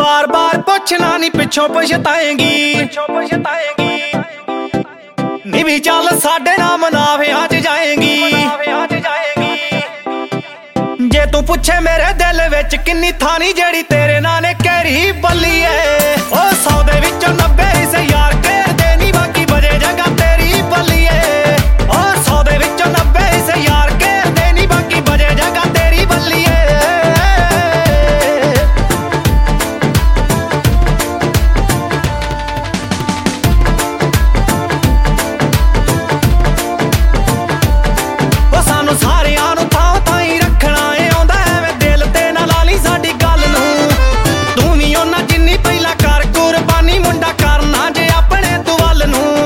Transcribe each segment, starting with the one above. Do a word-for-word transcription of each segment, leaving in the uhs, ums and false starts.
बार बार पुछना नी पिछों पछताएंगी पिछों पछताएंगी नी भी चल साडे नाम मनावियां च जाएंगी मनावियां च जाएंगी जे तू पुछे मेरे दिल विच किन्नी थानी जेड़ी तेरे नाल ने कहरी बल्ली ऐ ओ सौ दे विचों नब्बे इस यार घेर दे नी बाकी बजे जगह तेरी बल्ली ऐ ओ सौ दे विचों नब्बे इस यार घेर दे नी बाकी बजे जगह तेरी बल्ली ऐ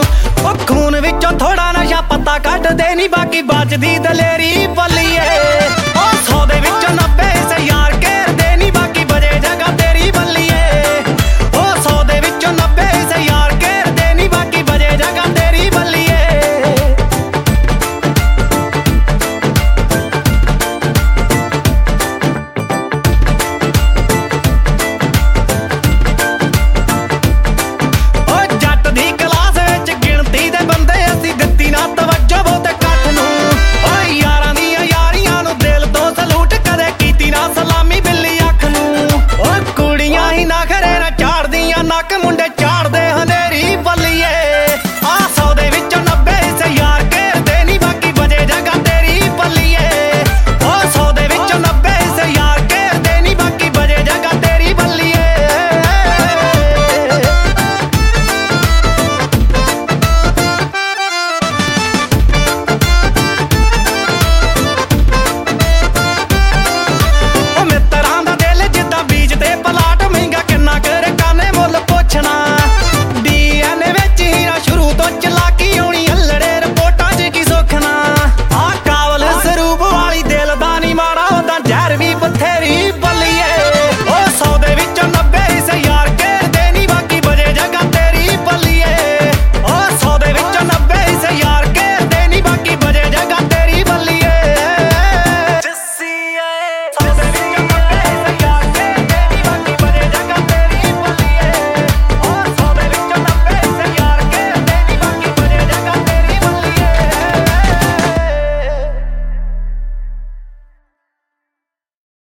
थोड़ा नशा पत्ता कट दे नी बाकी बचदी दलेरी बल्ली ऐ।